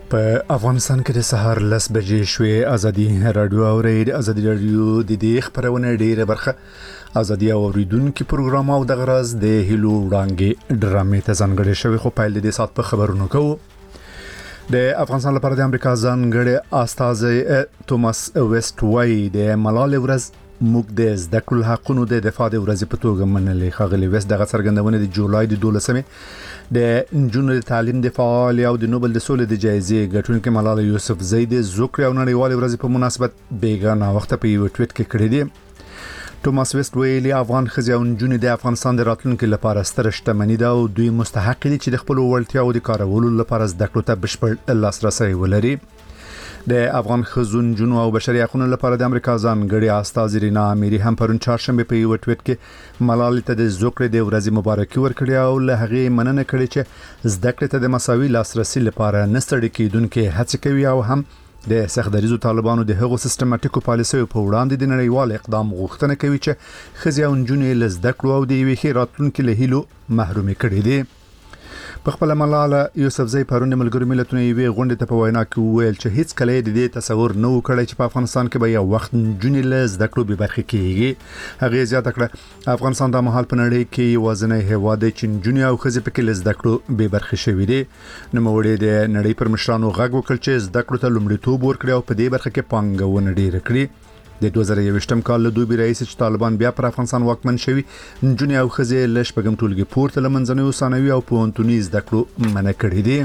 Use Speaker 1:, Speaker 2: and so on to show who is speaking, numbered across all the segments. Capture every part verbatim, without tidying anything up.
Speaker 1: په افغانستان کې د سهار لس بجې شوې. ازادي رادیو اوري ازادي رادیو د دې خبرونه ډیره برخه ازادي اوریدونکو پروګرام او د غرض د هلو وړاندې ډرامې ته ځانګړي شوی. خو پایل د سات په خبرونو کوو. د افغانستان لپاره د امریکا ځانګړي استازي توماس ویسټ وای د ملال ورځ موږ د زده کړو حقونو د دفاع د ورځې په توګه منلې. خاغلی ویسټ دغه څرګندونه د جولای د دولسمې د نجونو د تعلیم د فعال او د نوبل د سولې د جایزې ګټونکو ملال یوسف زئی د زوکړې او نړیوال ورځې په مناسبت بیګانه وخت په یو ټویټ کې کړی دی. توماس ویسټ ویلي افغان خزي او نجونې د افغانستان د راتلونکو لپاره ستر شتمنۍ ده او دوی مستحق دي چې د خپل وړتیاو د کارولو لپاره زده کړو ته بشپړ لاسرسي ولري. د افغان خزون جنو او بشري حقوقو لپاره د امریکا ځانګړي استازي رینا اميري هم پرون چهارشنبه په یو ټویټ کې ملال ته د زوکړې د ورځې مبارکي ورکړه او له هغه مننه کړې چې زده کړې ته د مساوي لاسرسي لپاره نستړي کېدونکو هڅه کوي او هم د سختدریزو طالبانو د هغو سیستماتیکو پالیسیو په وړاندې د نړیوال اقدام غوښتنه کوي چې خزي او نجونې له زده کړو او د یوې ښې راتلونکو له هیلو محرومي کړي دي. په خپل ملاله یوسف زئی پرون د ملګرو ملتونو یوې غونډې ته په وینا کې ویل چې هیڅ کله د دې تصور نه وکړي چې په افغانستان کې به یو وخت جنې له زده کړو به برخه کیږي. هغه زیاته کړه افغانستان د مهال په نړۍ کې وزنه هیواد چې جنې او خزي په کې له زده کړو به برخه شوي دي. نو موږ د نړۍ پر مشرانو غږ وکړ چې زده کړو ته لومړیتوب ورکړي او په دې برخه کې پانګونه ډیر کړي. د دوه زره یوویشتم کال له دوبي رئیس چې طالبان بیا پر افغانستان واکمن شوي نجونې او خزي له شپږم ټولګي پورته لمنځنوي ثانوي او پوهنتوني زده کړو منع کړي دي.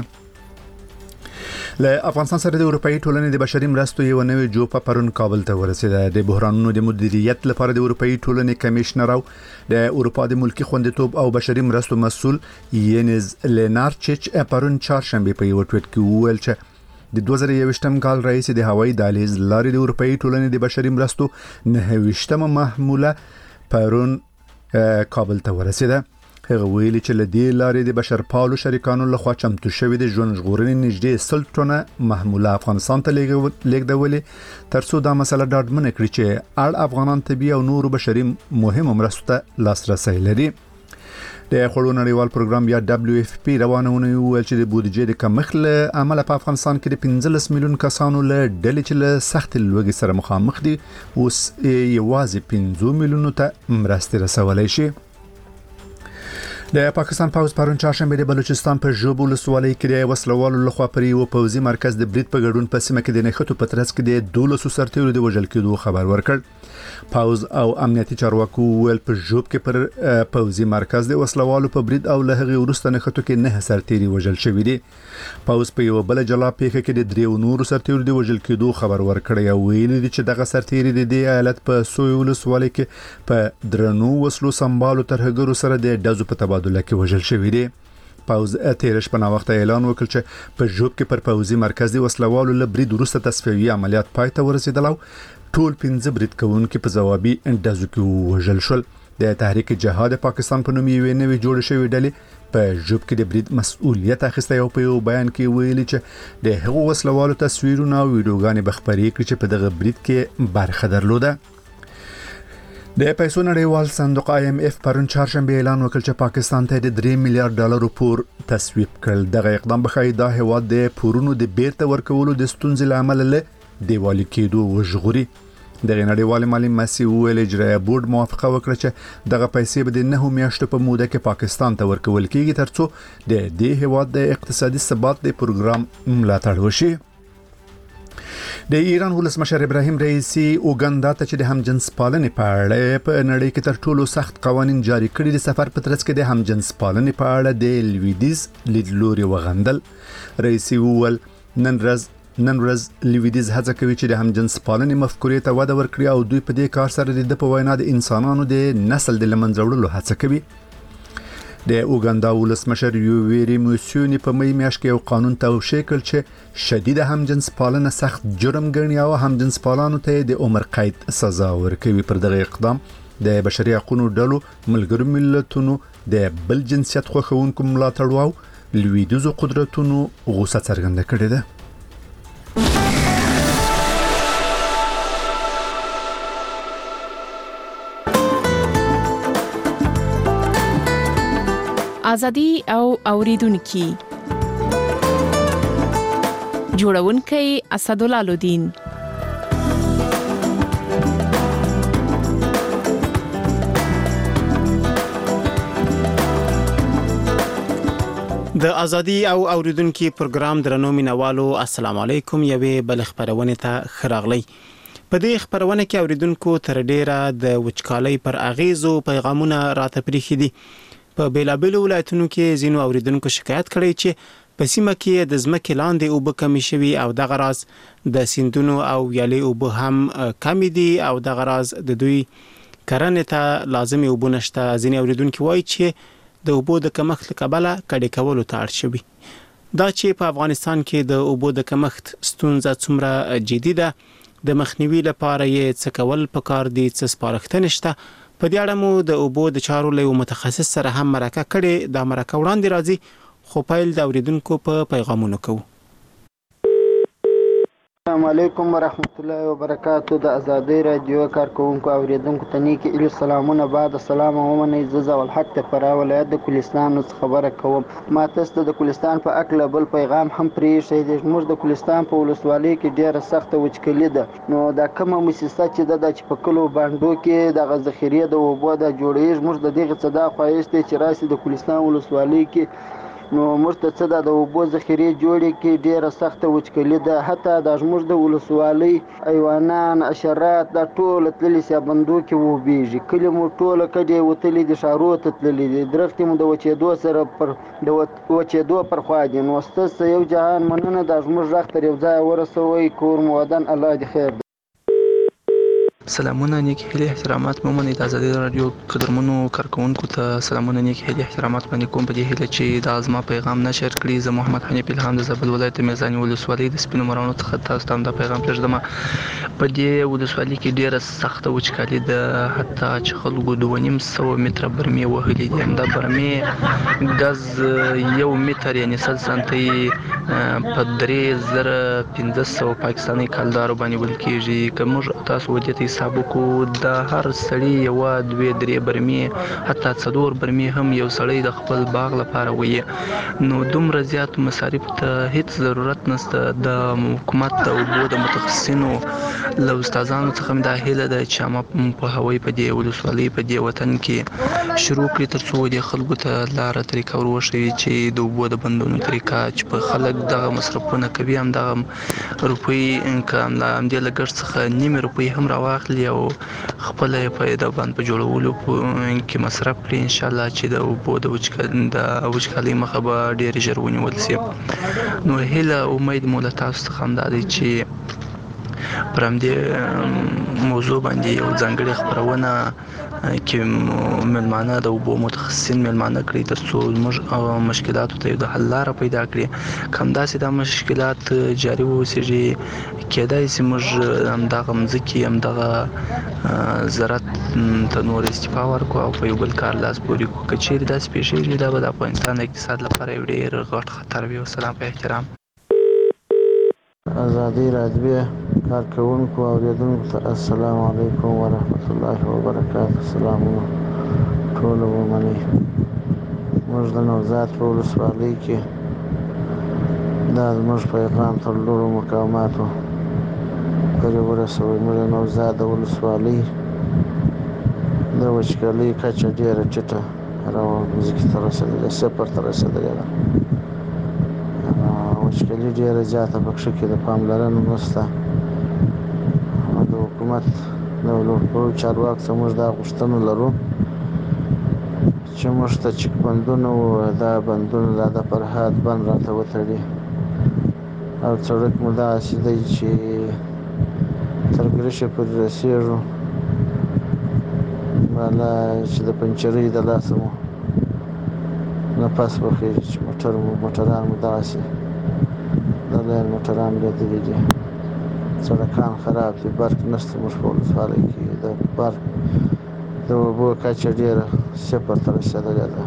Speaker 1: له افغانستان سره د اروپאי ټولنې د بشري مرستو یو نوې جوپه پرون کابل ته ورسېده. د بحرانونو د مدیریت لپاره د اروپאי ټولنې کمشنر او د اروپا د ملکی خوندیتوب او بشري مرستو مسؤل یینز لینارچچ پرون چهارشنبه په یو ټویټ کې وویل چې د دوه زره یوویشتم کال رئیس د هوایي دهلیز لارې د اروپאי ټولنې د بشري مرستو نهویشتمه محموله پرون کابل ته ورسېده. هغه ویلي چې له دې لارې د بشرپالو شریکانو لخوا چمتو شوی د ژوند ژغورنې نږدې سل ټنه محموله افغانستان ته لیږدولې ترڅو دا مسله ډاډمنه کړي چې اړ افغانان طبي او نورو بشري مهمو مرستو ته لاسرسي لري. د خړو نړیوال پروګرام یا دبليو اف پی روانونه ویل چې د بودیجې د کمښت له امله په افغانستان کې د پنځلس میلیون کسانو له ډلې چې له سخت لوږې سره مخامخ دي اوس یوازې پنځه میلیونو ته مرستې رسولای شي. د پاکستان پوز پرون چهارشنبه د بلوچستان په ژوب ولسوالۍ کې د وسلوالو لخوا پر یو پوزي مرکز د برید په ګډون په سیمه کې د نښتو په ترڅ کې د دولسو سرتیرو د وژل کېدو خبر ورکړ. پوز او امنیتي چارواکو ول په ژوب کې پر پوزي مرکز د وسلوالو په برید او له هغه وروسته نښتو کې نه سرتیري وژل شوی دي. پوز په یو بل جلا پیښه کې د دریو نورو سرتیرو د وژل کېدو خبر ورکړی او ویلي دي چې دغه سرتیري د دې ایالت په سوی ولسوالۍ کې په درنو وسلو سمبالو ترهګرو سره د دزو په تبادله کې وژل شوی دي. پوز تیرش په ناوخته اعلان وکړ چې په ژوب کې پر پوزي مرکز د وسلوالو له برید وروسته تصفیوي عملیات پای ته ورسېدل او ټول پنځه برید کوونکي په ځوابي اندازو کې وژل شول. د تحریک جهاد پاکستان په نوم یې نوې جوړ شوې ډلې په ژوب کې د برید مسؤلیت اخیسته او په یو بیان کې ویلي چې د هغو وسلوالو تصویرونه او ویډیوګانې بخبري کړي چې په دغه برید کې برخه درلوده. د پیسو نړیوال صندوق آی ایم ایف پرون چهارشنبه اعلان وکړ چې پاکستان ته د درې میلیارډ ډالرو پور تصویب کړ. دغه اقدام به خای د هواد د پورونو د بیرته ورکولو د ستونزې لامل له دیوالي کېدو وژغوري. د نړیوال مالی مسؤل اجرایه بورډ موافقه وکړه چې دغه پیسې به د نه میاشتو په موده کې پاکستان ته ورکول کېږي ترڅو د دې هواد د اقتصادي ثبات د پروګرام ملاتړ وشي. د ایران ولسمشر ابراهیم رئیسی اوګاندا ته چې د همجنس پالنې په اړه په نړۍ کې تر ټولو سخت قوانين جاری کړي د سفر په ترڅ کې د همجنس پالنې په اړه د لویدیز لیدلوري وغندل. رئیسی وویل نن ورځ نن ورځ لیویدیز هڅه کوي چې د همجنس پالنې مفکورې ته وده ورکړي او دوی په دې کار سره د په وینا د انسانانو د نسل د لمنځه وړلو هڅه کوي. د اوګاندا ولسمشر یوویری موسیونی په مې میاشت کې یو قانون توشیح کړ چې شدید همجنس پالنه سخت جرم ګڼي او همجنس پالانو ته د عمر قید سزا ورکوي. پر دغه اقدام د بشري حقوقو ډلو ملګرو ملتونو د بل جنسیت خوښونکو ملاتړ او لویدیزو قدرتونو غوسه څرګنده کړې ده.
Speaker 2: ازادي او اوریدونکو جوړونکي اسدالله لودین.
Speaker 3: د ازادي او اوریدونکو پروګرام درنو مینوالو السلام علیکم. یوې بل خبرونه ته خراغلی. په دې خبرونه کې اوریدونکو تر ډیره د وچکالۍ پر اغیزو پیغامونه راته پریخي دي. په بیلابل ولایتونو کې زینو اوریدونکو شکایت کړي چې په سیمه کې د ځمکې لاندې اوبه کمی شوي او دغه راز د سیندونو او ویالې اوبه هم کمی دي او دغه راز د دوی کرنې ته لازمي اوبه نشته. ځینې اوریدونکو وایي چې د اوبو د کمښت کبله کډې کولو ته اړ شوي. دا چې په افغانستان کې د اوبو د کمښت ستونزه څومره جدي ده، د مخنیوي لپاره یې څه کول پکار دي، څه سپارښتنې شته. په دې اړه مو د اوبو د چارو له متخصص سره هم مرکه کړې. دا مرکه وړاندې راځي، خو پیل د اوریدونکو په پیغامونو کوو.
Speaker 4: السلام علیکم ورحمت الله وبرکاتہ. د ازادي رادیو کارکونکو اوریدونکو ته نیکی الو سلامونه. بعد السلام عموما عزت ولحق ته پر ولایت د کوهستان خبره کوم. ما تاسو د کوهستان په اکل بل پیغام هم پرې شي. د موږ د کوهستان په ولسوالۍ کې ډیره سخت وچکلي ده. نو دا کومه مؤسسه چې د چې په کلو باندې کې د غذخیره د اوبو د جوړېږي، موږ د دغه صدا خوایسته چې راسي د کوهستان ولسوالۍ کې نو موږ ته څه د اوبو ذخیره جوړې کې ډیره سخت وچکلي ده. حتی د موږ د ولسوالۍ ایوانان اشرات د ټول تللی سیابندو کې وبېږي. کله مو ټول کډې وتلې د شارو ته تللی دي. درختې مو د وچېدو سره پر د وچېدو پر خوا دي. نو ستاسو یو جهان مننه د موږ رخ تر یو ځای ورسوي. کور مو ودان، الله دې خیر.
Speaker 5: سلامونه نیکی هیله احترامات مومن د ازادي رادیو قدرمنو کارکونکو ته سلامونه نیکی هیله احترامات باندې کوم. په دې هیله چې د ازما پیغام نشر کړي. زه محمد حنیف الهام د زابل ولایت میزانی ولسوالۍ د سپینو مرانو څخه تاسو ته دا پیغام پرېږدم. په دې ولسوالۍ کې ډیره سخته وچکالي ده، حتی چې خلکو دوه نیم سوه متره برمې وهلې دي. همدا برمې ګاز یو متر یعنی سل سانتي په درې زره پنځه سوه پاکستاني کالدارو باندې ویل کېږي. که موږ تاسو ودې حساب وکړو د هر سړي یو دوه درې برمې حتی څلور برمې هم یو سړی د خپل باغ لپاره وي. نو دومره زیات مصارف ته هیڅ ضرورت نشته. د حکومت او د متخصصینو له استادانو څخه دا هیله ده چې ما په هوای په دې ولسوالۍ په دې وطن کې شروع کړي ترڅو د خلکو ته لار طریقه ورشي چې د اوبو د بندونو طریقه چې په خلک دغه مصرفونه کوي هم دغه روپۍ انکم لا هم د لګښت څخه نیمه روپۍ هم راواخلي او خپل پیدا باندې په جوړولو کې مصرف کړي. ان شاء الله چې د اوبو د وچکالۍ د وچکالۍ مخه به ډیر ژر ونیول شي. نو هیله امید مو له تاسو څخه هم ده چې پر همدې موضوع باندې یو ځانګړې خبرونه کې ملمانه د اوبو متخصصین ملمانه کړي ترڅو موږ مشکلاتو ته د حل لاره پیدا کړي. کوم داسې د مشکلات جاري وسیږي کېدای شي موږ همدغه مځکې همدغه زراعت ته نور استفاده ورکړو او په یو بل کار لاس پورې کړو. که چیرې داسې پیښیږي دا به د افغانستان د اقتصاد لپاره یو ډېر غټ خطر وي. والسلام په احترام.
Speaker 4: ازادي رادیو کارکونکو اوریدونکو ته السلام علیکم ورحمت الله وبرکاتہ. سلامونه ټول ومني. موږ د نوزاد په ولسوالۍ کې دا زموږ پیغام تر لوړو مقاماتو پورې ورسوي. موږ د نوزاد د ولسوالۍ د وچکالۍ کچه ډېره ټیټه راوځي ته رسېدلې، صفر ته رسېدلې ده. وچکالي ډیره زیاته پکښې کې د پاملرنې نشته. د حکومت د لوړپوړو چارواکو څخه موږ دا غوښتنه لرو چې موږ ته چک بندونه وو، دا بندونه دا د فرهاد بند راته وتړي او سړک مو داسې دی چې تر ګرشه پورې رسېږو. بالا چې د پنچرۍ د لاسه مو نفس وخېږي چې موټر مو موټران مو داسې د لین موټران لیدلي دي. سړکان خراب دي، برق نشته. موږ په ولسوالۍ کې د برق د اوبو کچه ډېره صفر ته رسېدلې ده.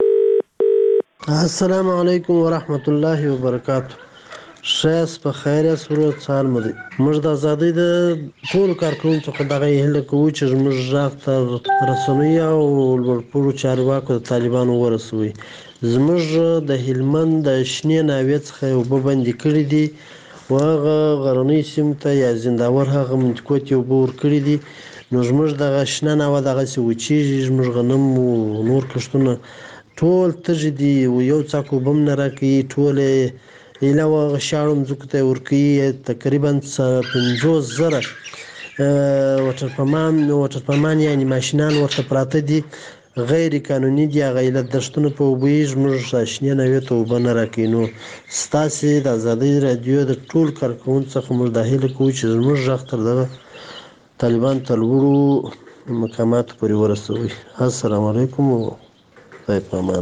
Speaker 6: السلام علیکم ورحمت الله وبرکاتہ. ښه په خیر یاست؟ ورور سهار مو دی. موږ د ازادۍ د ټولو کارکوونکو څخه دغه هیله کوو چې زموږ غږ تر رسنیو او لوړپوړو چارواکو د طالبانو ورسوي. زموږ د هلمند د شنې ناوې څخه اوبه بندې کړي دي و هغه غرنۍ سیمو ته یا زنداور هغه منطقو ته اوبه ورکړي دي. نو زموږ دغه شنه ناوه دغسې وچېږي، زموږ غنم او نور کښتونه ټول تږي دي او یو څاک اوبه هم نه راکوي. ټول یې ایله و هغه شاړو مځکو ته یې ورکوي. تقریبا پنځوس زره وټرپمان وټرپمان یعنې ماشینان ورته پراته دي، غیر قانوني دي. هغه ایله دښتونه په اوبه یي، زموږ شنې ناوې ته اوبه نه راکوي. نو ستاسې د ازادۍ راډیو د ټول کارکوونکو څخه موږ دا هیله کوو چې زموږ غږ تر دغه طالبان ته لوړو مقاماتو پورې ورسوي. السلام علیکم او خدای په امان.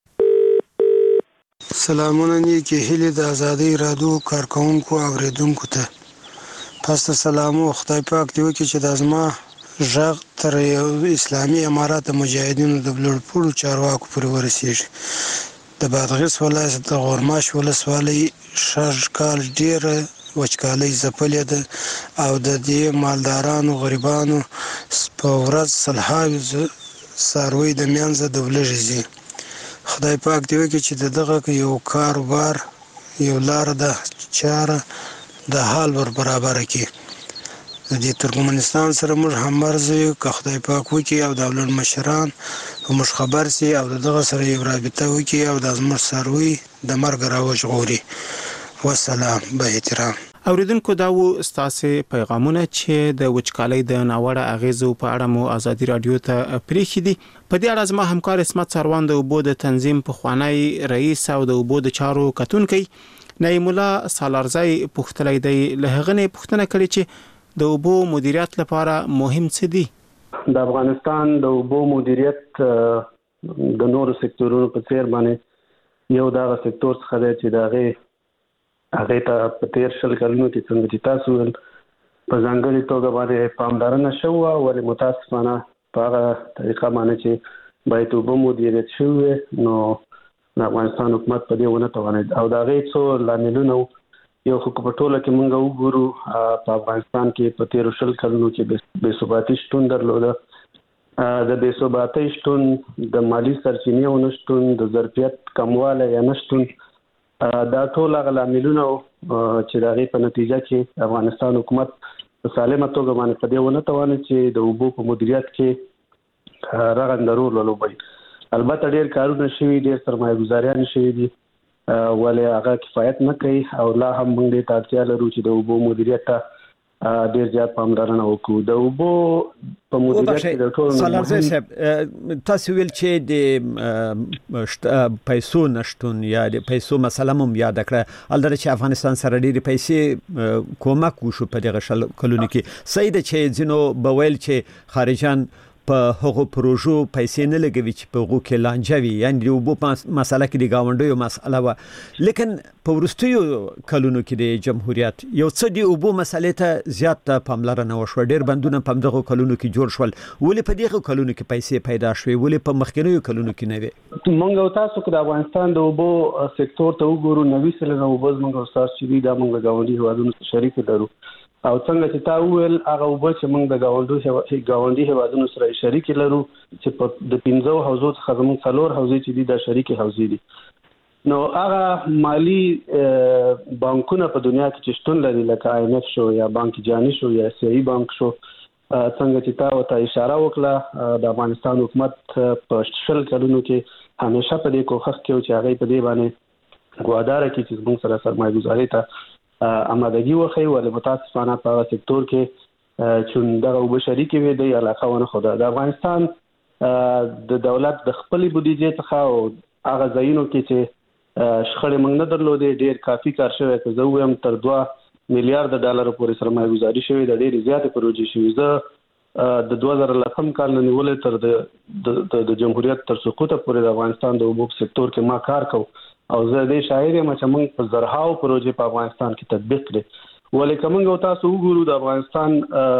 Speaker 7: سلامونه نیکې هیلې د ازادۍ راډیو کارکوونکو اوریدونکو ته. پس د سلامو خدای پاک دې وکړي چې دا زما غږ تر یو اسلامي امارات د مجاهدینو د لوړپوړو چارواکو پورې ورسیږي. د بادغیس ولایت د غورماش ولسوالۍ شږ کال ډېره وچکالۍ ځپلې ده او د دې مالدارانو غریبانو په ورځ سلهاوي څاروي د منځه د ولږې ځي. خدای پاک دې وکړي چې د دغه یو کاروبار یو لاره ده چاره د حال ور برابره کړي. د دې ترکمنستان سره موږ هممرز یو، که خدای پاک وکړي او د ولسمشران موږ خبر سي او دغه سره یو رابطه وکړي او د زموږ څاروي د مرګ راوژغوري. والسلام به احترام.
Speaker 3: اوریدونکو دا و ستاسو پیغامونه چې د وچکالۍ د ناوړه اغیزو په اړه مو ازادي رادیو ته پریښي دي. په دې اړه زما همکار اسمت سروان د اوبو د تنظیم په خوانی رئیس او د اوبو د چارو کتونکي نعیم الله سالارزی پوښتنه دی. له هغه نه پوښتنه کړې چې د اوبو مدیریت لپاره مهم څه دي؟
Speaker 8: د افغانستان د اوبو مدیریت د نورو سکتورونو په څیر باندې یو دغه سکتور څخه دی چې دغه هغه ته په تیر شل کلونو کې څنګه چې تاسو ول په ځانګړي توګه باندې پاملرنه شوه، ولې متاسفانه په هغه طریقه باندې چې باید اوبه مدیریت شوی نو د افغانستان حکومت په دې ونه توانید. او دا غي څو لاملونه یو خو په ټوله کې موږ وګورو په افغانستان کې په تیر شل کلونو کې بې ثباتي شتون درلوده. د بې ثباتي شتون د مالی سرچینې ونشتون، د ظرفیت کمواله یا نشتون، دا ټول هغه لاملونه چې د هغې په نتیجه کې افغانستان حکومت په سالمه توګه باندې په دې ونه توانید چې د اوبو په مدیریت کې رغنده رول ولوبوي. البته ډېر کارونه شوي، ډېر سرمایه ګزاریان شوي دي، ولې هغه کفایت نه کوي او لا هم موږ دې ته اړتیا لرو چې د اوبو مدیریت ته ډېر زیات پاملرنه وکړو. د اوبو په مدیریت کې د ټولو
Speaker 9: سالارزی صاحب تاسو ویل چې د پیسو نشټون یا د پیسو مسله مم یاد کړه، البته چې افغانستان سره ډېری پیسې کومک وشو په دغه شل کلونو کې. صحیح ده چې ځینو بویل چې خارجان په هغو پروژو پیسې نه لګوي چې په هغو کې لانجه وي، یعنې د اوبو په مسله کې د ګاونډیو مسله وه، لیکن په وروستیو کلونو کې د جمهوریت یو څه د اوبو مسلې ته زیات پاملرنه وشوه، ډېر بندونه په همدغو کلونو کې جوړ شول. ولې په دغو کلونو کې پیسې پیدا شوې، ولې په مخکینیو کلونو کې نه وې؟
Speaker 8: موږ او تاسو که د افغانستان د اوبو سکتور ته وګورو، نوي سلنه اوبه زموږ او ستاسو چې دي دا موږ د ګاونډي هېوادونو سره شریک لرو. او څنګه چې تا وویل هغه اوبه چې موږ د ګاونډي ګاونډي هېوادونو سره شریک لرو چې په د پنځو حوزو څخه زموږ څلور حوزې چې دي دا شریکې حوزې دي. نو هغه مالی بانکونه په دنیا کې چې شتون لري لکه آی ایم اف شو یا بانک جهانی شو یا ایسیایي بانک شو، څنګه چې تا ورته اشاره وکړه د افغانستان حکومت په شل کلونو کې همیشه په دې کوښښ کې چې هغه په دې باندې ګواداره کړي چې زموږ سره سرمایه ګزاري ته آمادګي وښیي، ولې متاسفانه په هغه سکتور کې چې دغه اوبه شریکې وې دی علاقه ونه ښوده. د افغانستان د دولت د خپلې بودیجې څخه او هغه ځایونو کې چې شخړې موږ نه درلودې ډېر کافي کار شوی. که زه ووایم تر دوه میلیارډ ډالرو پورې سرمایه ګزاري شوې ده، ډېرې زیاتې پروژې شوي. زه د دوه زره لسم کال نه نیولې تر د جمهوریت تر سقوطه پورې د افغانستان د اوبو سکتور کې ما کار کوم او زه دې شاعر یم چې موږ په زرهاو پروژې په افغانستان کې تطبیق کړې. ولې که موږ او تاسو وګورو د افغانستان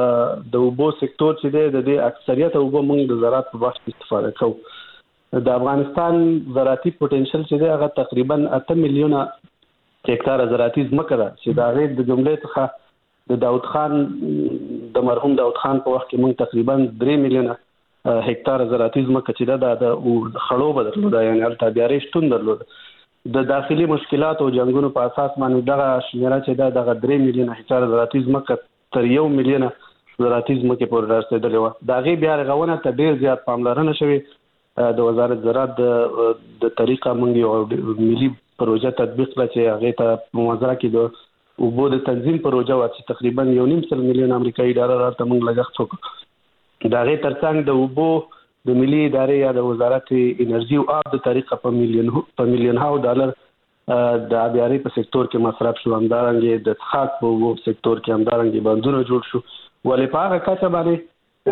Speaker 8: د اوبو سکتور چې دی د دې اکثریت اوبه موږ د زراعت په بخش کې استفاده کوو. د افغانستان زراعتي پوتنشل چې دی هغه تقریبا اته میلیونه هکتاره زراعتي ځمکه ده چې د هغې د جملې څخه د داود خان د مرحوم داود خان په وخت کې موږ تقریبا درې میلیونه هکتاره زراعتي ځمکه چې ده د خړوبه درلوده، یعنې هلته بیارې شتون درلوده. د داخلي مشکلات او جنگونو په اساس باندې دغه شمیره چې دا دغه درې میلیونه هکتار زراعتي ځمکه تر یو میلیونه زراعتي ځمکې پورې رسېدلې وه. د هغې بیا رغونه ته ډېر زیات پاملرنه شوې. د وزارت زراعت د د طریقه موږ یو ملي پروژه تطبیق کړه چې هغې ته په موازنه کې د اوبو د تنظیم پروژه وه چې تقریبا یو نیم سل میلیون امریکایي ډالر ورته موږ لګښت وکړ. د هغې تر څنګ د اوبو د ملي ادارې یا د وزارت انرژي او آب د طریقه په میلیون په میلیون هاو ډالر د آبیارۍ په سکتور کې مصرف شو. همدارنګې د څښاک په اوبو سکتور کې همدارنګې بندونه جوړ شو. ولې په هغه کچه باندې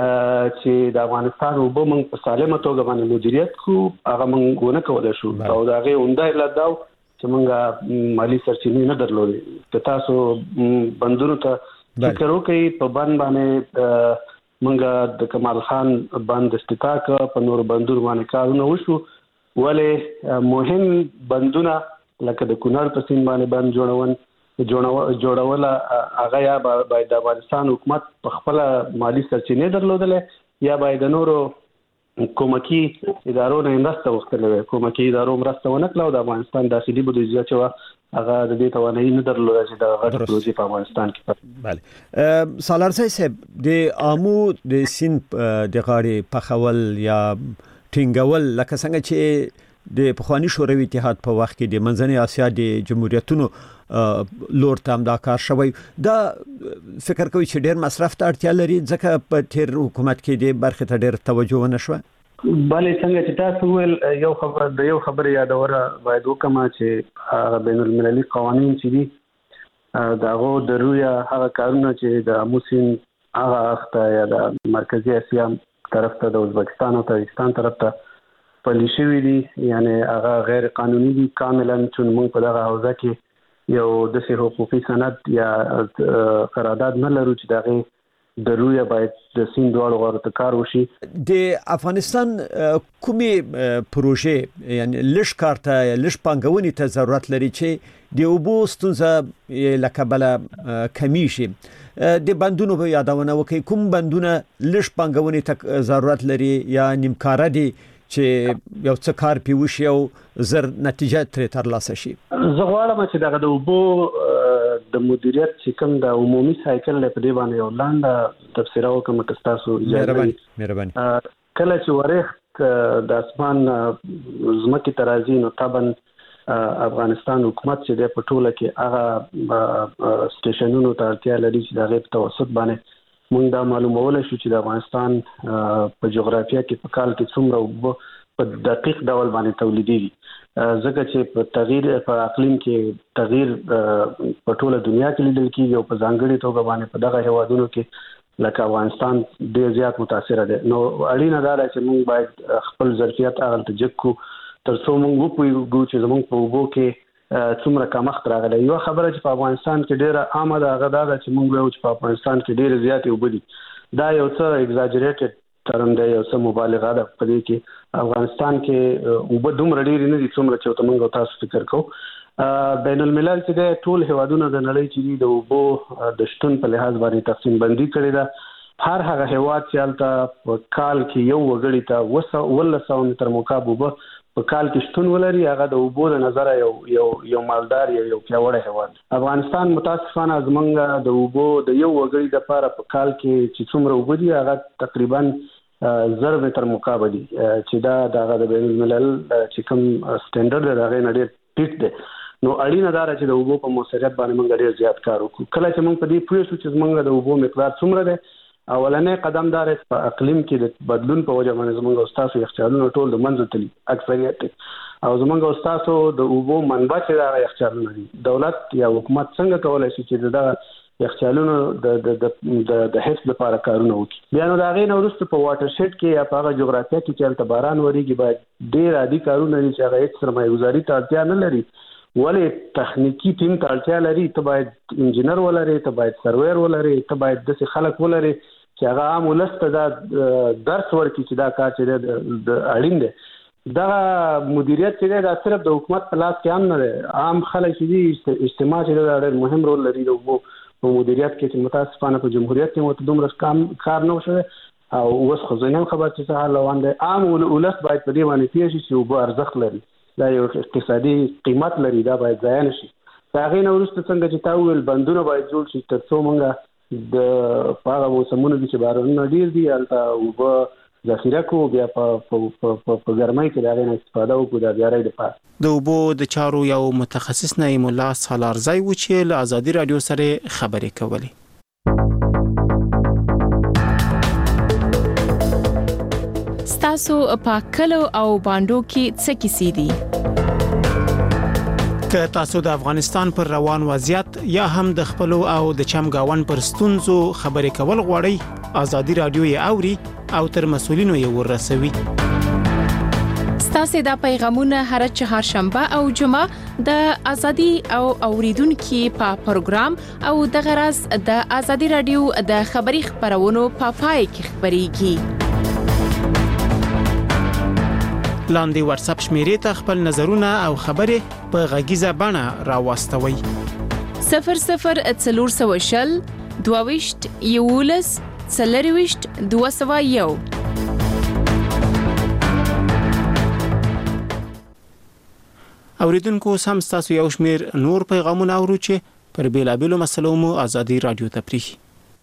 Speaker 8: چې د افغانستان اوبه موږ په سالمه توګه باندې مدیریت کړو هغه موږ ونه کولی شو او د هغې عمده علت دا و چې موږ مالي سرچینې نه درلودې. که تاسو بندونو ته فکر وکړئ په بند باندې موږ د کمال خان بند افتتاح کړ، په نورو بندونو باندې کارونه وشو. ولې مهم بندونه لکه د کونړ په سیند باندې بند جوړون جوړول هغه یا باید د افغانستان حکومت په خپل مالی سرچینې درلودلې یا باید د نورو کومکی ادارو نه مرسته وغوښتلې وي. کومکی ادارو مرسته ونه کړه او د افغانستان داخلي بودیجه چې وه هغه د دې توانایي نه درلوده چې د غټ پروژې په افغانستان کې.
Speaker 9: بله سالارزی صاحب، د آمو د سیند د غاړې پخول یا ټینګول لکه څنګه چې د پخوانی شوروي اتحاد په وخت کې د منځنۍ اسیا د جمهوریتونو لور ته هم دا کار شوی، دا فکر کوي چې ډېر مصرف ته اړتیا لري ځکه په تیر حکومت کې د برخې ته ډېر توجه ونه شوه؟
Speaker 8: بله څنګه چې تاسو ویل یو خبره د یو خبرې یادوره باید وکړم چې هغه بین المللي قوانین چې دي د هغو د رویه هغه کارونه چې د آمو سیند هغه اړخ ته یا د مرکزي اسیا طرف ته د ازبکستان او تاجکستان طرف ته پلي شوي دي، یعنی هغه غیر قانوني دي کاملا. چون موږ په دغه حوزه کې یو داسې حقوقي سند یا قرارداد نه لرو چې د هغې د رویه باید د سیند دواړو غاړو ته کار وشي.
Speaker 9: د افغانستان کومې پروژې یعنی لږ کار ته لږ پانګونې ته ضرورت لري چې د اوبو ستونزه له کبله کمیږي؟ د بندونو په یادونه وکړئ، کوم بندونه لږ پانګونې ته ضرورت لري یا نیمکاره دي چې یو څه کار پې وشي او زر نتیجه ترې ترلاسه شي؟
Speaker 8: زه غواړم چې دغه د اوبو د مدیریت چې کوم د عمومي سایکل دی په دې باندې یو لنډه تبصره وکړم که ستاسو اجازه وي.
Speaker 9: مهرباني.
Speaker 8: کله چې ورېښت د اسمان ځمکې ته راځي نو طبعا افغانستان حکومت چې دی په ټوله کې هغه سټیشنونو ته اړتیا لري چې د هغې په توسط باندې موږ دا معلومولی شو چې د افغانستان په جغرافیه کې په کال کې څومره اوبه په دقیق ډول باندې تولیدېږي، ځکه چې په تغییر په اقلیم کې تغییر په ټوله دنیا کې لیدل کېږي او په ځانګړې توګه باندې په دغه هیوادونو کې لکه افغانستان ډېر زیات متاثره دی. نو اړینه دا ده چې موږ باید خپل ظرفیت هغلته جګ کړو تر څو موږ وپوهېږو چې زموږ په اوبو کې څومره کمښت راغلی. یوه خبره چې په افغانستان کې ډېره عامه ده هغه دا ده چې موږ وایو چې په افغانستان کې ډېرې زیاتې اوبه دي. دا یو څه ایگزاجریټډ ټرم دی، یو څه مبالغه ده په دې کې. افغانستان کې اوبه دومره ډېرې نه دي څومره چې ورته موږ او تاسو فکر کوو. بین الملل چې دی ټول هیوادونه د نړۍ چې دي د اوبو د شتون په لحاظ باندې تقسیم بندي کړې ده. هر هغه هیواد چې هلته په کال کې یو وګړي ته اوولس سوه متر مکعب اوبه په کال کې شتون ولري، هغه د اوبو له نظره یو یو یو مالدار یو یو پیاوړی هیواد. افغانستان متاسفانه زمونږ د اوبو د یو وګړي دپاره په کال کې چې څومره اوبه دي هغه تقریبا زر متر مکعب دي، چې دا دغه د بین الملل چې کوم سټینډرډ دی د هغې نه ډېر ټیټ دی. نو اړینه دا ده چې د اوبو په موثریت باندې موږ ډېر زیات کار وکړو. کله چې موږ په دې پوه شو چې زموږ د اوبو مقدار څومره دی، اولنی قدم دا دی په اقلیم کې د بدلون په وجه باندې زموږ او ستاسو یخچالونه ټول د منځه تلي اکثریت، او زموږ او ستاسو د اوبو منبع چې دا یخچالونه دي. دولت یا حکومت څنګه کولی شي چې دغه یخچالونو د د حفظ لپاره کارونه وکړي؟ بیا نو د هغې نه وروسته په واټر شیډ کې یا په هغه جغرافیه کې چې هلته باران ورېږي باید ډېر عادي کارونه دي چې هغه هېڅ سرمایه‌ګزاري ته اړتیا نه لري، ولې تخنیکي ټیم ته اړتیا لري. ته باید انجینر ولرې، ته باید سرویر ولرې، ته باید داسې خلک ولرې چې هغه عام ولس ته دا درس ورکړي چې دا کار چې دی د اړین دی. دغه مدیریت چې دی دا صرف د حکومت په لاس کې هم نه دی، عام خلک چې دي اجتماع چې دی دا ډېر مهم رول لري د اوبو په مدیریت کې، چې متاسفانه په جمهوریت کې ورته دومره کار نه شوی او اوس خو زه نه یم خبر چې څه حال روان دی. عام ولس باید په دې باندې پوه شي چې اوبه ارزښت لري، دا یو اقتصادي قیمت لري، دا باید ضایع نشي. دا هغې نه وروسته څنګه چې تا وویل بندونه باید جوړ شي تر څو موږ د په هغه موسمونو کې چې بارانونه ډېر دي هلته اوبه ذخیره کړو، بیا په ګرمۍ کې د هغې نه استفاده وکړو د بیارۍ دپاره.
Speaker 3: د اوبو د چارو یو متخصص نعیم الله سالارزی و چې له ازادي راډیو سره خبرې کولې.
Speaker 2: ستاسو په کلو او باندو کې څه کیسې دي؟
Speaker 3: که تاسو د افغانستان پر روان وضعیت یا هم د خپلو او د چمګاون پر ستونزو خبرې کول غواړئ، ازادي راډیو یې اوري او تر مسؤلینو یې ورسوي.
Speaker 2: ستاسو د پیغامونه هر چهارشنبه او جمعه د ازادي او اوریدونکو په پروګرام او د غرض د ازادي راډیو د خبري خبرونو په پای کې خبريږي.
Speaker 3: لاندې واتس اپ شمیرې ته خپل نظرونه او خبرې په غږیزه بڼه راوستوي.
Speaker 2: صفر صفر څلور سوه شل دوه یولس څلرویشت دوه سوه یو.
Speaker 3: اوریدونکو سم تاسو یو شمیر نور پیغامونه اورو چې پر بیلابیلو مسلو مو ازادي رادیو ته پریخي.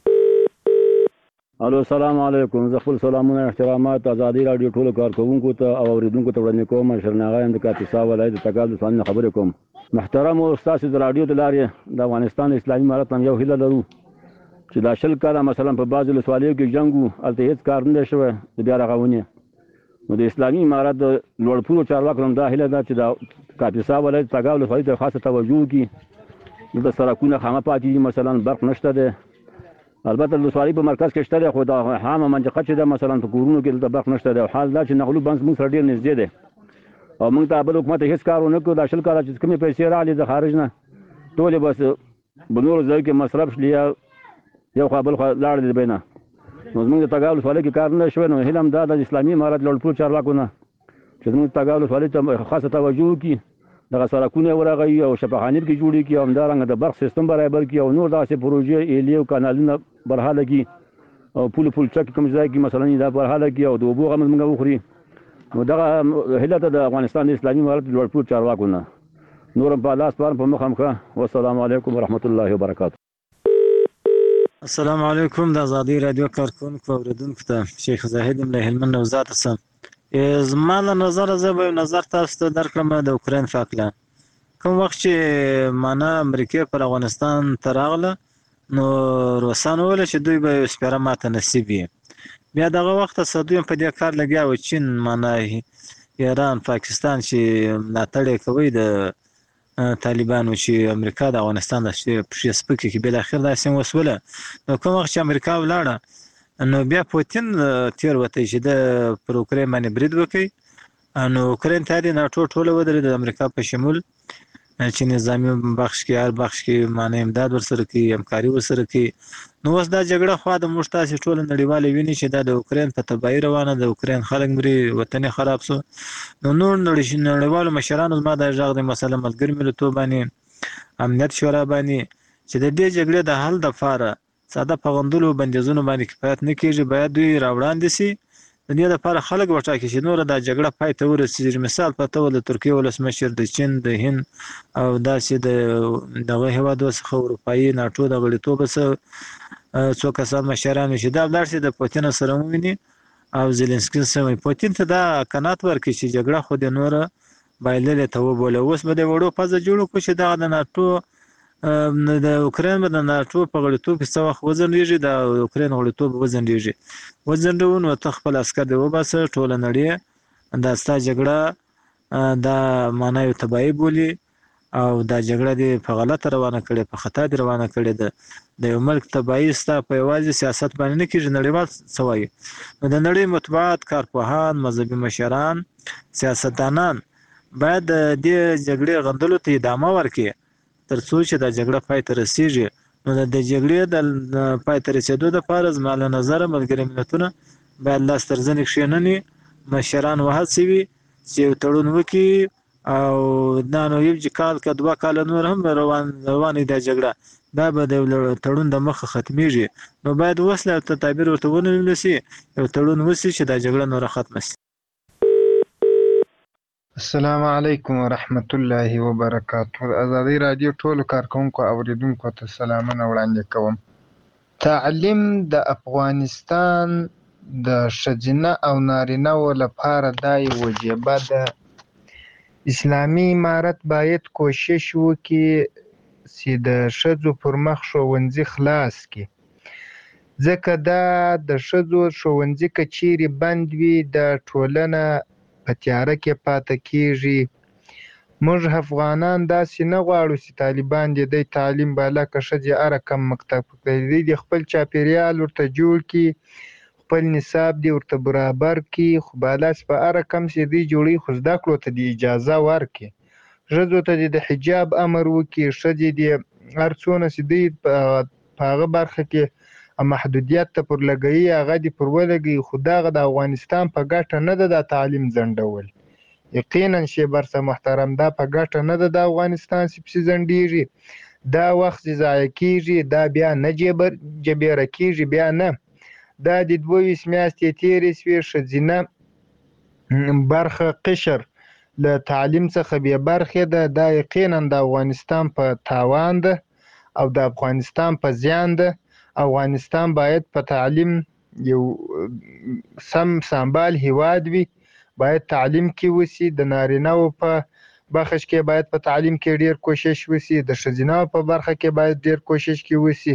Speaker 10: الو السلام علیکم، زه خپل سلامونه احترامات ازادي رادیو ټولو کارکونکو ته او اوریدونکو ته وړاندې کوم. شرناغه اند کاپیسا ولایت تګال څنګه خبرې کوم. محترم استاد د رادیو د لارې د افغانستان اسلامي امارت هم یو هیله لرو چې دا شل کاله مثلا په بعضو ولسوالیو کې جنگو الته هیڅ کار نه شوی د بیا رغونې. نو د اسلامي امارت د لوړپوړو چارواکو هم دا هیله ده چې د کاپیسا ولایت تګال ولسوالۍ ته خاصه توجه وکړي. د سړکونه خامه پاتې دي، مثلا برق نشته ده. البته د ولسوالۍ په مرکز کې شته دی، خو د عامه منطقه چې ده مثلا په کورونو کې د برق نشته دی. حال دا چې نغلو بنس موږ سره ډېر نږدې دی او موږ ته بل حکومت هېڅ کار ونه کړو. دا شل کاله چې کومې پیسې راغلې د خارج نه ټولې بس په نورو ځایو کې مصرف شلې یا یو خوا بل خوا لاړې د بینه. نو زموږ د تګال ولسوالۍ کې کار نه شوی. نو هیله هم دا د اسلامي امارت لوړپوړو چارواکو نه چې زموږ تګال ولسوالۍ ته خاصه توجه وکړي، دغه سړکونه ورغوي او شفاخانې پکې جوړې کړي او همدارنګه د برق سیستم برابر کړي او نور داسې پروژې ایلې او کانالونه برحاله کړي او پول پول چک کوم ځای کې مثلا دا برحاله کړي او د اوبو غمز موږ وخوري. نو دغه هیله ته د افغانستان د اسلامي امارت لوړپوړو چارواکو نه نور په لاس پار په مخ هم ښه. والسلام علیکم ورحمت الله وبرکاته.
Speaker 11: السلام علیکم د ازادي رادیو کارکونکو اوریدونکو ته شیخ زاهد له هلمند نوزاد سم. زما له نظر زه به نظر تاسو ته درکړم د اوکراین په اړه. کوم وخت چې معنا امریکا پر افغانستان ته راغله نو روسانو ویل چې دوی به سپاره ماته نصیب وي. بیا دغه وخت صدوی په دې کار لګیا و، چین معنا ایران پاکستان چې ملاتړ کوي د طالبانو چې امریکا د افغانستان د پښې سپکې کې بل اخر داسې وسوله. نو کوم وخت چې امریکا ولاړه نو بیا پوتین تیر وته چې د پر اوکراین باندې برید وکړي. نو اوکراین ته د ناتو ټوله ودرېد د امریکا په شمول چې نظامی بخش کې هر بخش کې معنی امداد ورسره کوي، همکاري ورسره کوي. نو اوس دا جګړه خو د موږ تاسو ټول نړیوال ویني چې دا د اوکراین په تبعی روانه د اوکراین خلک مري، وطن خراب سو. نو نور نړیوال مشرانو ما دا ژغ د مسله ملګری ملتونو باندې امنیت شورا باندې چې د دې جګړې د حل د لپاره ساده پیغندلو بندیزونو باندې کفایت نه کیږي، باید دوی راوړاندې سي د دې لپاره خلک وټاکي چې نور د جګړه پای ته ورسیږي. مثال په توګه د ترکیه ولسمشر، د چین، د هند او داسې د دغه هیوادو څخه اروپایي ناټو د غړیتوب څخه څو کسان مشران چې دا بلارسي د پوتین سره وویني او زيلنسکي سره. پوتین ته دا قناعت ورکړي چې جګړه خو د نور بایللې ته وبوله. اوس به د وړو پزه جوړ کو چې دا د ناټو د اوکراین د ناټو په غړیتوب کې څه وخت وزنډېږي، د اوکراین غړیتوب وزنډېږي وزنډو نو ته خپل عسكر دی وباسه ټوله نړۍ دا ستا جګړه دا معنی یو تبعی بولی او دا جګړه دی په غلطه روانه کړي، په خطا دی روانه کړي. د د یو ملک تبعی ستا په یوازې سیاست باندې نه کېږي، نړیوال سوای. نو د نړۍ مطبوعات، کارپوهان، مذهبي مشران، سیاستدانان باید د دې جګړې غندلو ته ادامه ورکړي تر څو چې دا جګړه پای ته رسیږي. نو د جګړې د پای ته رسیدو لپاره زما له نظره ملګري ملتونه باید لاس تر زنې کښېنني، مشران وهڅوي چې یو تړون وکړي او دا نو یو کال که دوه کاله نور هم روان روانې دا جګړه دا به د تړون د مخه ختمیږي. نو باید وسله ته تعبیر ورته ونیول شي، یو تړون وشي چې دا جګړه نوره ختمه شي.
Speaker 12: السلام علیکم ورحمت الله وبرکاته. ازادي رادیو ټولو کارکونکو اوریدونکو ته سلامونه وړاندې کوم. تعلیم د افغانستان د ښځینه او نارینه‌و لپاره دا یوه وجیبه ده. اسلامي امارت باید کوشش وکړي چې د ښځو پر مخ ښوونځي خلاص کړي، ځکه دا د ښځو ښوونځي که چیرې بند وي د ټولنه په تیاره کې پاتې کېږي. موږ افغانان داسې نه غواړو چې طالبان دې دی تعلیم بالا که ښځې هره کم مکتب کړي، دوی دې خپل چاپېریال ورته جوړ کړي، خپل نصاب دې ورته برابر کړي، خو بالا چې په هره کم چې دوی جوړوي خو زده کړو ته دې اجازه ورکړي. ښځو ته دې د حجاب امر وکړي، ښځې دې هر څونه چې دوی په هغه برخه کې محدودیت ته پر لګوي هغه دې پر ولګوي، خو دغه د افغانستان په ګټه نه ده دا تعلیم ځنډول. یقینا شیبر صاحب محترم دا په ګټه نه ده د افغانستان چې پسې ځنډېږي، دا وخت چې ضایع کېږي دا بیا نه جبیره کېږي، بیا نه. دا د دوه ویشت میاشتې تېرې شوې ښځینه برخه قشر له تعلیم څخه بې برخې ده، دا یقینا د افغانستان په تاوان ده او د افغانستان په زیان ده. افغانستان باید په تعلیم یو سم سنبال هیواد وي، باید تعلیم کې وسی، د نارینه‌و په بخش کې باید په تعلیم کې ډیر کوشش وسی، د ښځینه‌و په برخه کې باید ډیر کوشش کې وسی.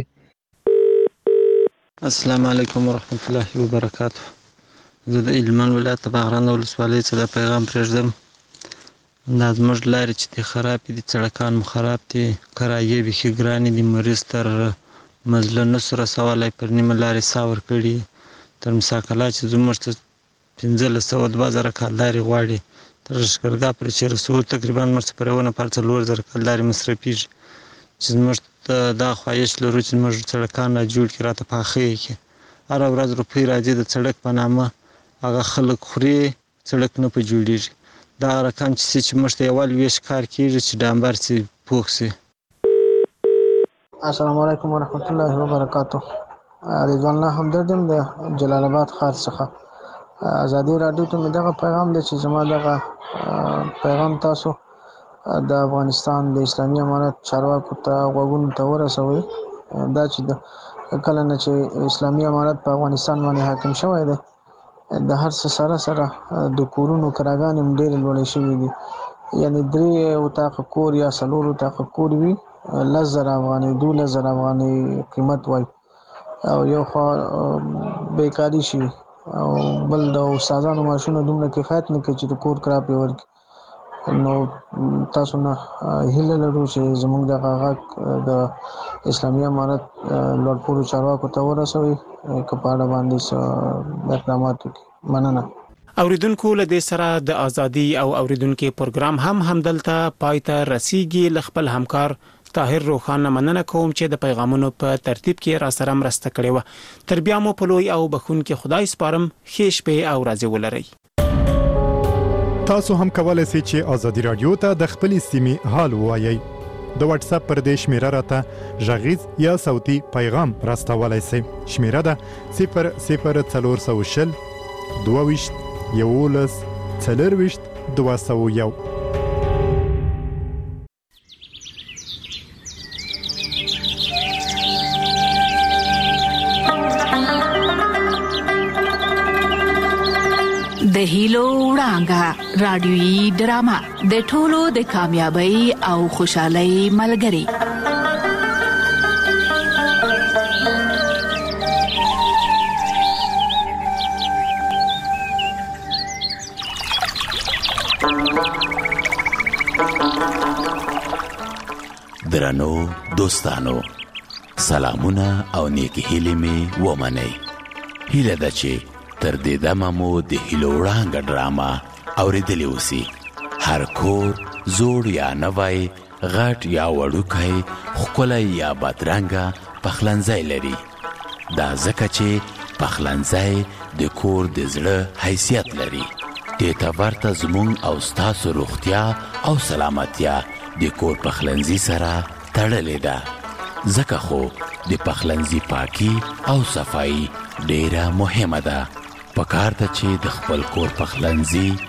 Speaker 11: السلام علیکم ورحمت الله وبرکاته. زه د هلمند ولایت باغران ولسوالۍ څخه د پیغام پرېږدم. دا زموږ لارې چې دي خراب دي، سړکان مو خراب دي، کرایې بیخي ګرانې دي، مریض تر مزله نسو رسولی، پر نیمه لارې ساه ورکړي، تر مساکلا چې زموږ ته پنځلس سوه دوه زره کالدارې غواړي، تر لښکرګاه پورې چې رسو تقریبا موږ ته پر یوه نفر څلور زره کالدارې مصرفېږي، چې زموږ ته دا خواهش لرو چې زموږ سړکان را جوړ کړي، راته پاخه یې کړي. هره ورځ روپۍ راځي د سړک په نامه، هغه خلک خوري، سړک نه په جوړېږي. دا رقم چې چې موږ ته یوه لویشت کار کېږي چې ډامبر سي پوخ سي.
Speaker 13: السلام علیکم ورحمت الله وبرکاته. رضوان الله همدرد یم د جلال آباد ښار څخه. ازادي راډیو ته مې دغه پیغام دی چې زما دغه پیغام تاسو د افغانستان د اسلامي امارت چارواکو ته غوږونو ته ورسوئ. دا چې د کله نه چې اسلامي امارت په افغانستان باندې حاکم شوی دی، د هر څه سره سره د کورونو کراګانې هم ډېرې لوړې شوي دي، یعنې درې اتاقه کور یا څلور اتاقه کور وي لس زره افغانۍ دولس زره افغانۍ قیمت وای، او یو خوا بیکاري شي، او بل د استادانو معاشونه دومره کفایت نه کوي چې د کور کرا پرې ورکړي. نو تاسو نه هیله لرو چې زموږ دغه غږ د اسلامي امارت لوړپوړو چارواکو ته ورسوئ که په اړه باندې څه اقدامات وکړي. مننه.
Speaker 3: اوریدونکو له دې سره د ازادي او اوریدونکو پروګرام هم همدلته پای ته رسیږي. ل خپل همکار طاهر روخان مننه کوم چې د پیغامونو په ترتیب کې را سره مرسته کړې و. تر بیا مو په لوی او بخون کې خدای سپارم. ښه شپه او ورځې ولرئ.
Speaker 14: تاسو هم کولای شئ چې ازادي رادیو ته د خپل سیمې حال ووایئ. د واتس اپ پر دې شمیره راته غږیز یا صوتي پیغام راستولای شئ. شمیره ده صفر صفر څلور سوه شل دوه ویشت یولس څلرویشت دوه سوه یو.
Speaker 15: د هیلو وړانګه رادیويي ډرامه د ټولو د کامیابی او خوشحالۍ ملګری.
Speaker 16: درنو دوستانو، سلامونه او نیکی هیلې مې ومنئ. هیله ده چې تر دې دمه مو د هیلو وړانګه ډرامه اورېدلې اوسي. هر کور زوړ یا نوی، غټ یا وړوکی، ښکلی یا بدرنګه پخلنځی لري. دا ځکه چې پخلنځی د کور د زړه حیثیت لري. دې ته ورته زموږ او ستاسو روغتیا او سلامتیا د کور پخلنځي سره تړلې ده. ځکه خو د پخلنځي پاکي او صفایي ډیره مهمه ده. پکار ده چې د خپل کور پخلنځي